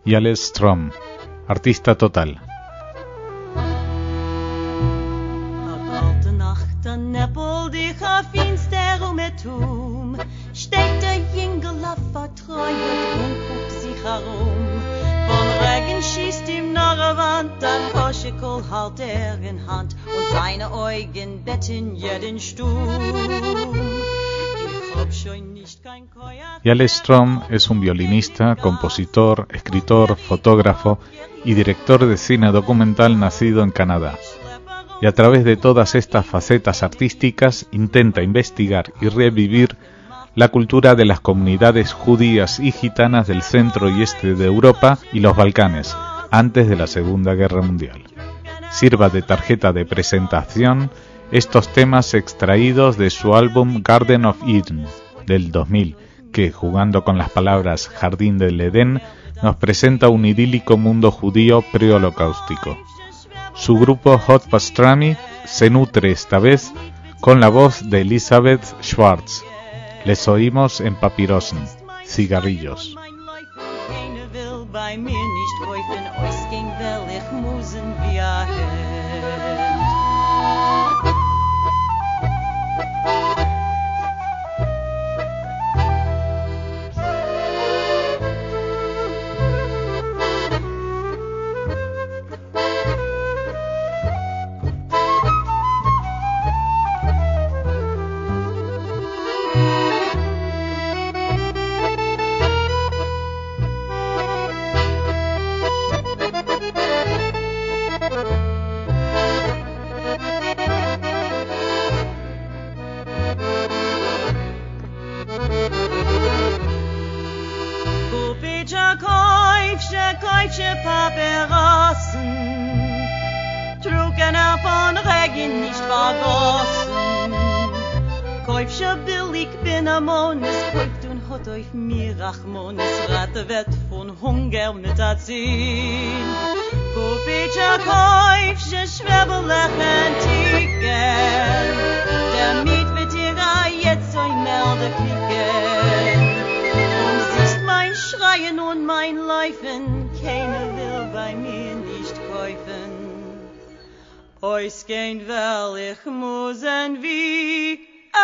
Jale Strom, artista total. Steht der Jüngerlauf verträumt und guckt sich herum. Von Regen schießt ihm nach der Wand, dann Koschekol hält in Hand und seine Augen betten jeden Sturm. Jale Strom es un violinista, compositor, escritor, fotógrafo y director de cine documental nacido en Canadá. Y a través de todas estas facetas artísticas intenta investigar y revivir la cultura de las comunidades judías y gitanas del centro y este de Europa y los Balcanes, antes de la Segunda Guerra Mundial. Sirva de tarjeta de presentación estos temas extraídos de su álbum Garden of Eden, del 2000, que, jugando con las palabras Jardín del Edén, nos presenta un idílico mundo judío pre-holocáustico. Su grupo Hot Pastrami se nutre esta vez con la voz de Elisabeth Schwartz. Les oímos en Papyrosen, Cigarrillos. Kaufsche Papyrossen, trugen von Regen nicht vergossen. Kaufsche billig bin amon, es kauft und hat auf mir Rachmon, es Ratte wird von Hunger mit erziehen. Kopitsche Kaufsche schwebelchen Tiger, der Miet wird ihr jetzt so in Melde kriegen. Schreien und mein Leifen, keiner will bei mir nicht kaufen. Ausgehen will ich müssen wie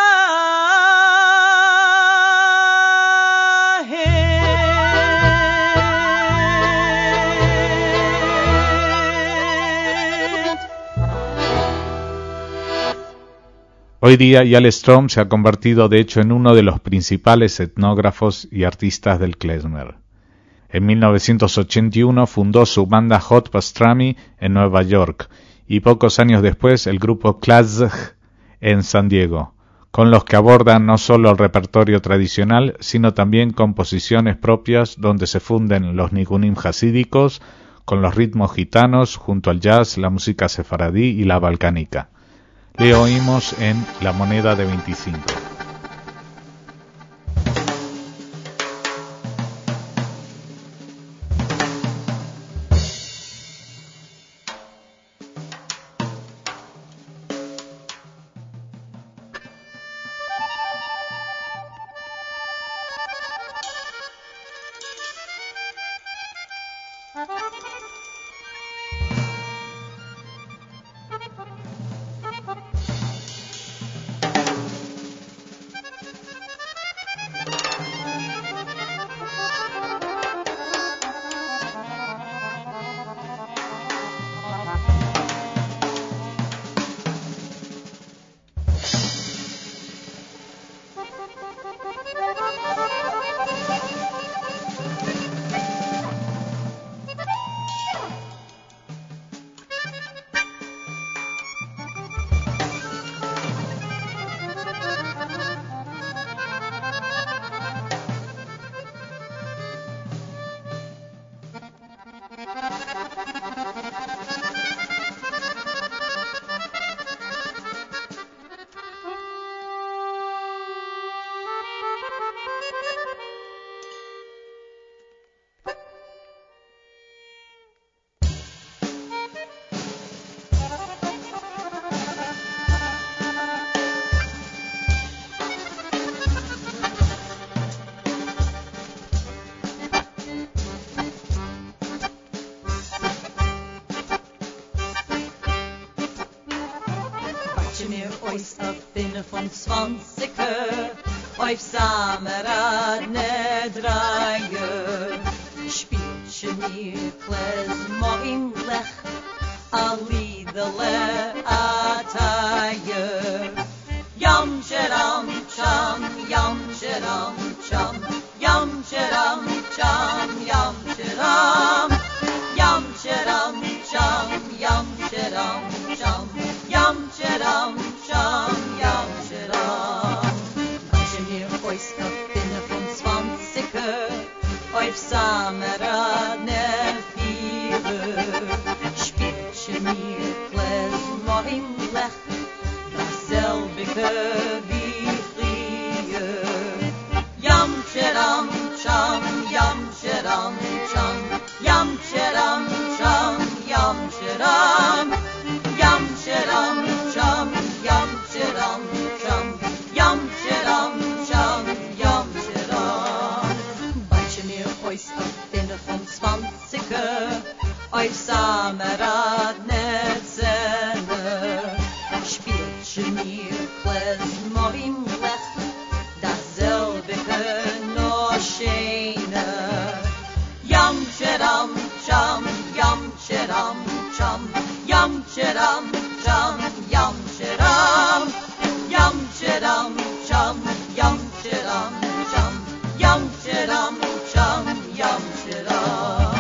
Hoy día Jale Strom se ha convertido de hecho en uno de los principales etnógrafos y artistas del klezmer. En 1981 fundó su banda Hot Pastrami en Nueva York y pocos años después el grupo Klazh en San Diego, con los que abordan no solo el repertorio tradicional, sino también composiciones propias donde se funden los nigunim hasídicos con los ritmos gitanos junto al jazz, la música sefaradí y la balcánica. Le oímos en La moneda de 25. 25er auf Samarad Nedrage spielt schon ihr Klezmo im Lech Ali the Le Ataye Yam Sharam Cham Yam Sharam Cham Yam Sharam Cham Yam Sharam Yam Sharam Cham Yam Sharam Cham Yam Sharam Cham Yam Sharam Manche mir Ois Kapine von 20er auf Samarad Nefire spielt schon mir Klezmo im Lech dasselbe wie früher Yam Sharam Cham Yam Sharam Cham Yam Sharam Cham Yam Sharam Yam Sharam Cham Yam Sharam Cham Yam Sharam Cham Yam Sharam Manche mir Ois Kapine von 20er auf Samarad Netzene spielt schon mir Klezmo im Lech dasselbe noch schöner Yam Sharam Cham Yam Sharam Cham Yam Sharam Cham Yam Sharam Yam Sharam Cham Yam Sharam Cham Yam Sharam Cham Yam Sharam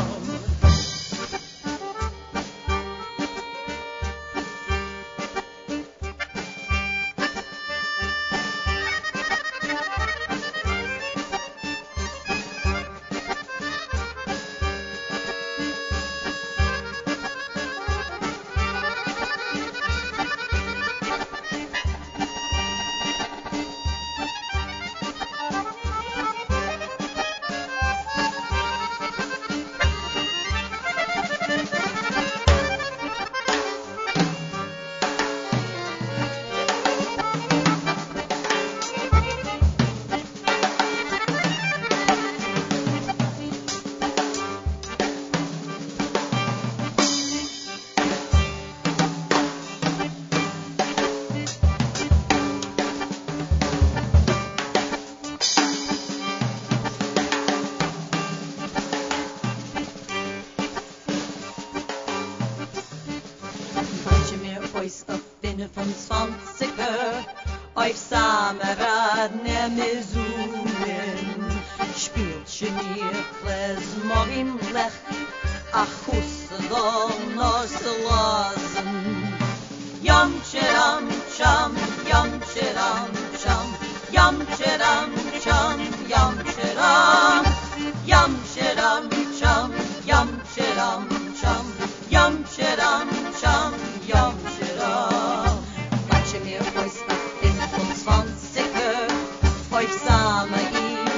auf Samarad Nemezunen spielt schon ihr Klezmo im Lech Achus Dol Noselazen Yam Sharam Cham Yam Sharam Cham Yam Sharam Cham Yam Sharam Yam Sharam Cham Yam Sharam Cham Yam Sharam Cham Yam Sharam Manche mir Ois in von 20er auf Sama im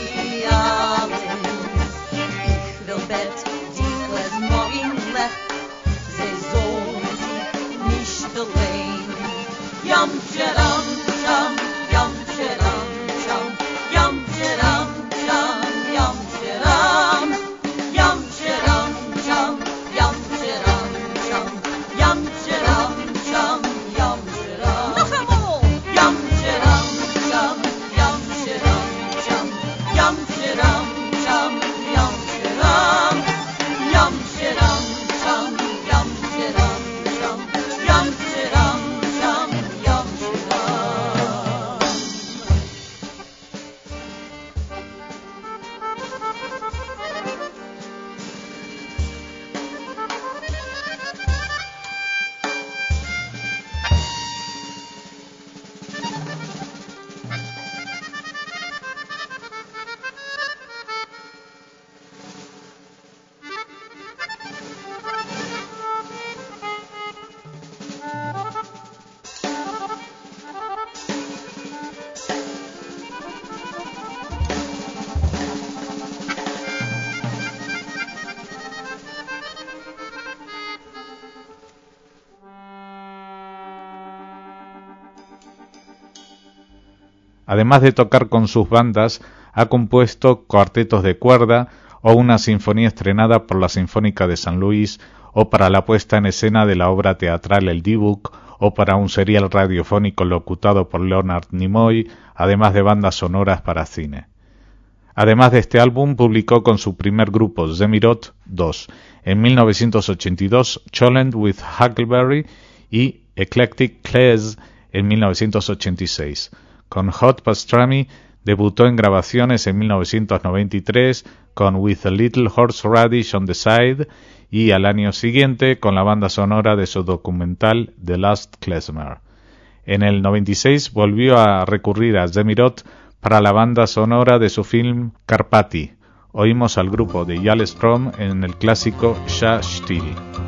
Frialen Ich will Bett die Klezmo im Lech Sie sollen sich nicht allein Yam Sharam Cham Yam Sharam Cham Yam Sharam Cham Yam Sharam Yam Sharam Cham Yam Sharam Cham Yam Sharam Cham Yam Sharam Yam Sharam Cham Yam Sharam Cham Yam Sharam Cham Yam Sharam Yam Sharam Cham Yam Sharam Cham Yam Sharam Cham Yam Sharam Además de tocar con sus bandas, ha compuesto cuartetos de cuerda o una sinfonía estrenada por la Sinfónica de San Luis o para la puesta en escena de la obra teatral El Dybbuk o para un serial radiofónico locutado por Leonard Nimoy, además de bandas sonoras para cine. Además de este álbum, publicó con su primer grupo, Zemirot, 2, en 1982, Cholent with Huckleberry y Eclectic Clays en 1986. Con Hot Pastrami debutó en grabaciones en 1993 con With a Little Horseradish on the Side y al año siguiente con la banda sonora de su documental The Last Klezmer. En el 96 volvió a recurrir a Zemirot para la banda sonora de su film Karpati. Oímos al grupo de Hjalleström en el clásico Sha Still.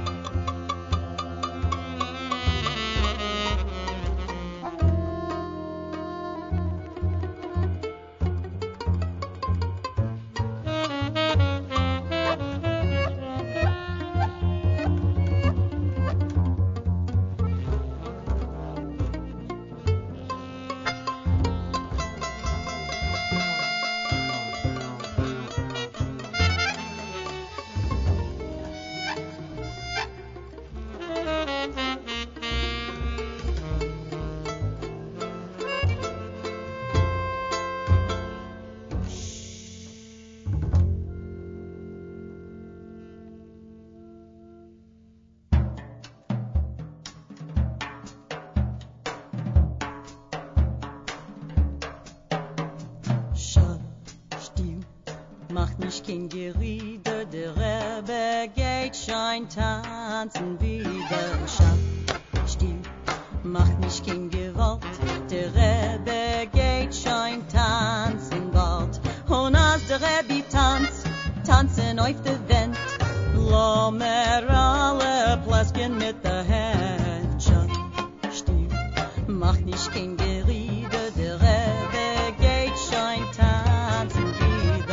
Macht nicht kein Geriede, der Rebbe geht schein tanzen wieder. Schau, still, macht nicht kein Gewalt, der Rebbe geht schein tanzen bald. Und als der Rebbe tanzen auf der Wand, lo mer alle Pläsken mit der Hand. Schau, still, macht nicht kein Geriede, der Rebbe geht schein tanzen wieder.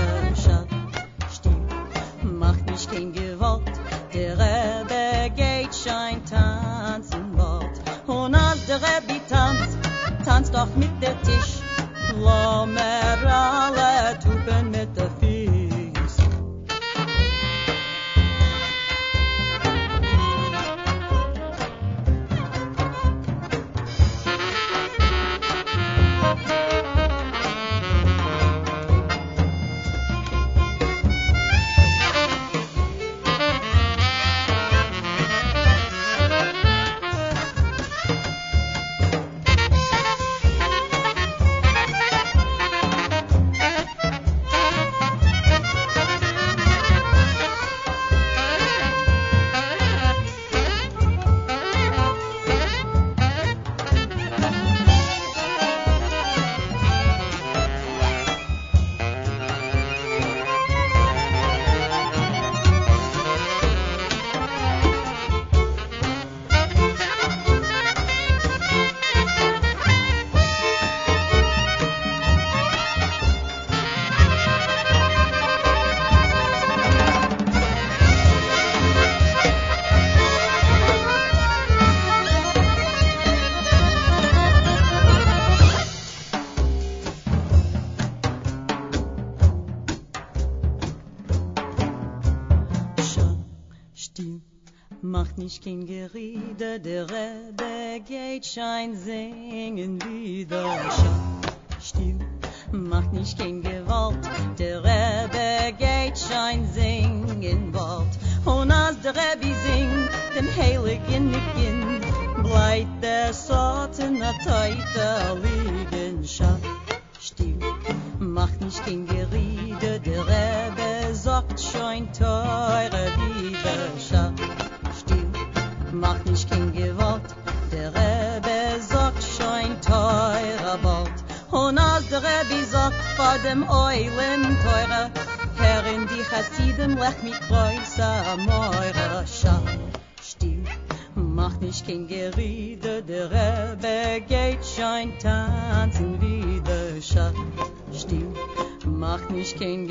Kein Gewalt, der Rebbe geht schein tanzen bald. Und als der Rebbe tanzt auch mit der Tisch, lo mer alle tupen mit der Fies. Macht nicht kein Geriede, der Rebbe geht schein singen wieder. Schau, still, macht nicht kein Gewalt, der Rebbe geht schein singen bald. Und als der Rebbe singt, dem Heiligen Beginn, bleibt der Satan a Teite liegen. Schau, still, macht nicht kein Geriede, der Rebbe sagt schon teure wieder. Schau, macht nicht kein Gewalt, der Rebbe sagt schon teurer bald. Und als der Rebbe sagt vor dem Eulen teurer, Herr in die Chassiden lech mit größer Meure. Schau, still, macht nicht kein Geriede, der Rebbe geht schon tanzen wieder. Schau, still, macht nicht kein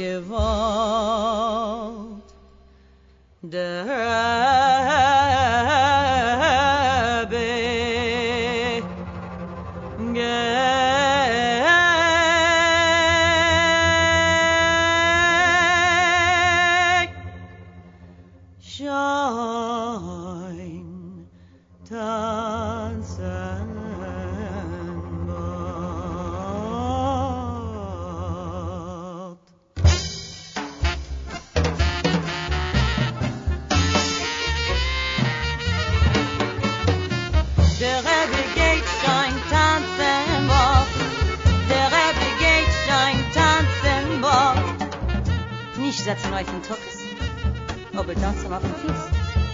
Gewalt. Der Rebbe geht schein tanzen setzen euch in Tuckes, aber tanzen auf den Fies.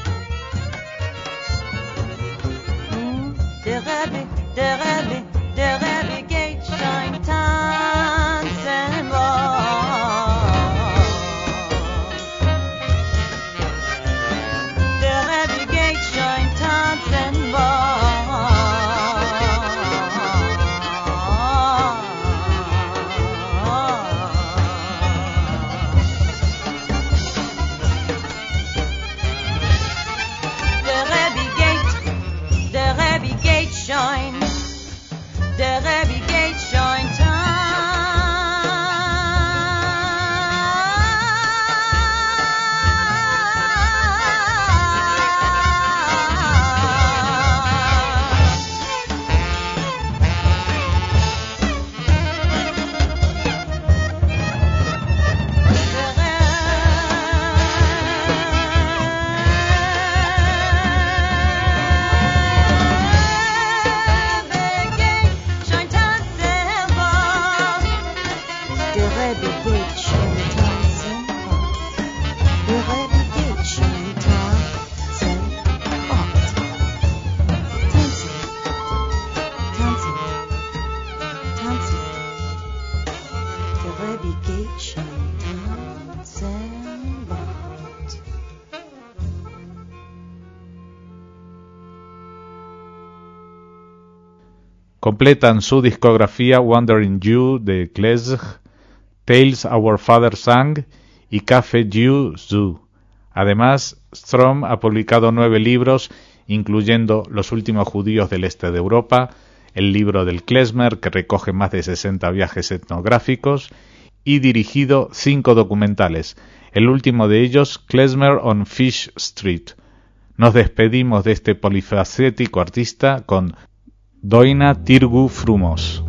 Der Rebbe geht schon tanzen los. Der Rebbe geht schon tanzen los. Der Rebbe geht schon Completan su discografía Wandering Jew de Klezg, Tales Our Father Sang y Café Jew Zoo. Además, Strom ha publicado 9 libros, incluyendo Los últimos judíos del este de Europa, el libro del klezmer, que recoge más de 60 viajes etnográficos, y dirigido 5 documentales, el último de ellos, Klezmer on Fish Street. Nos despedimos de este polifacético artista con Doina Tirgu Frumos.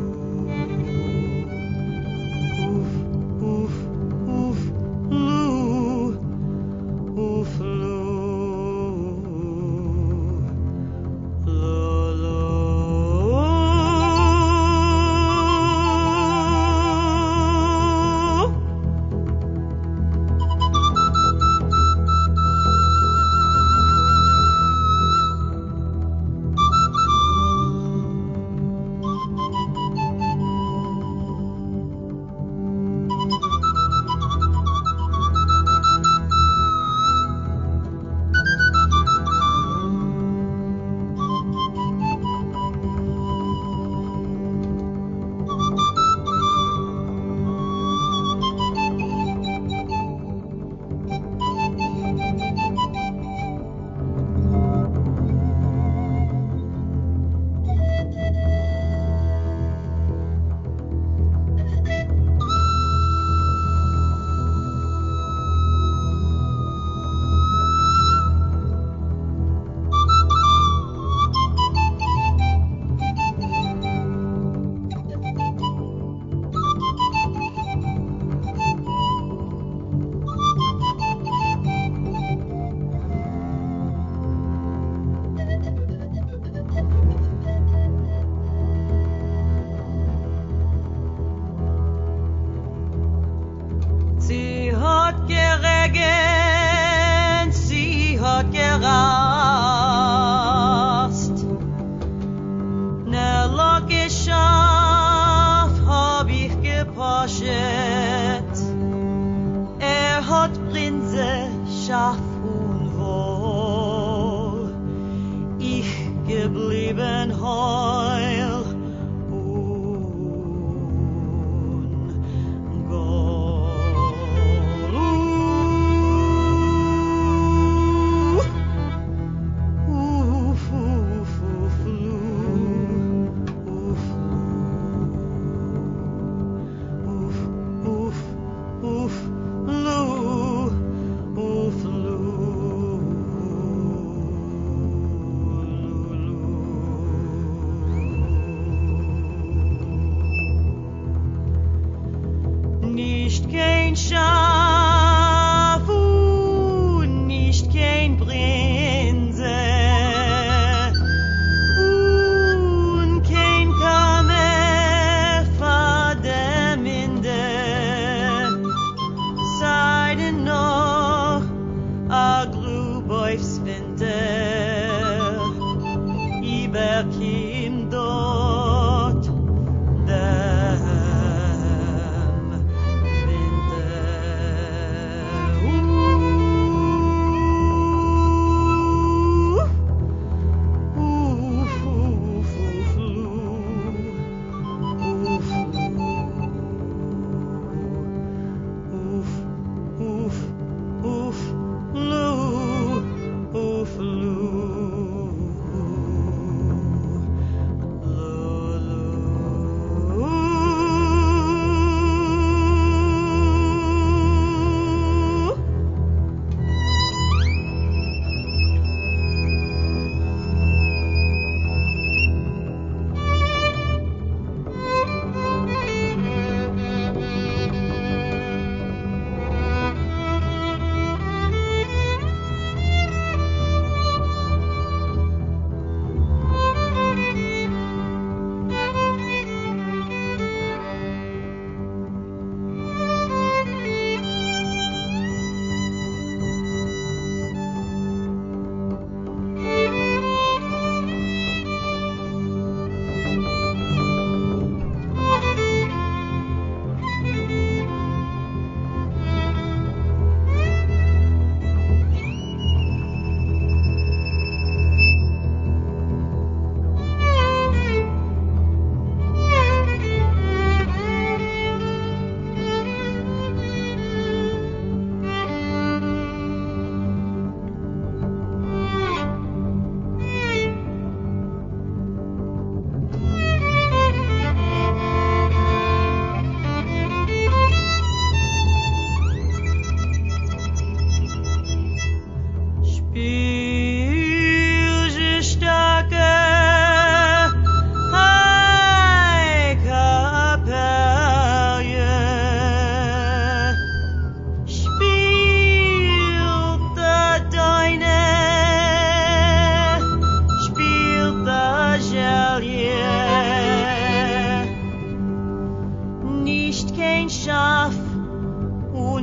Ooh.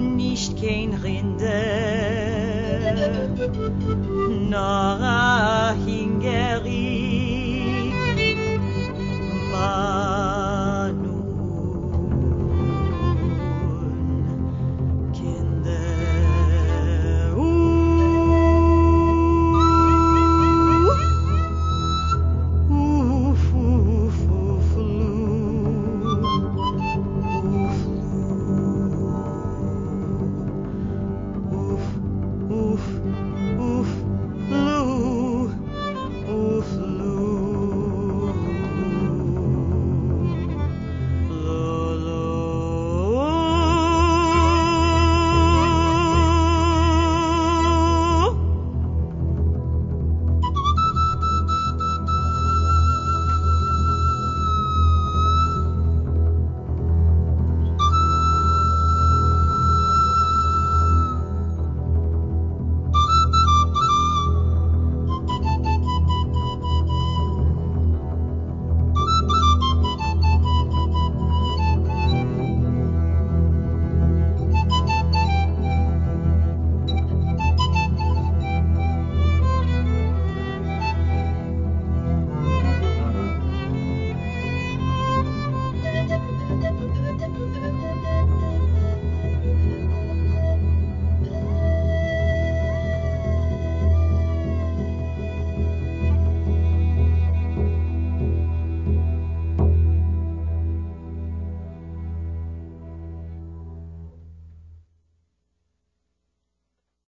und nicht kein Rinde. Nora hing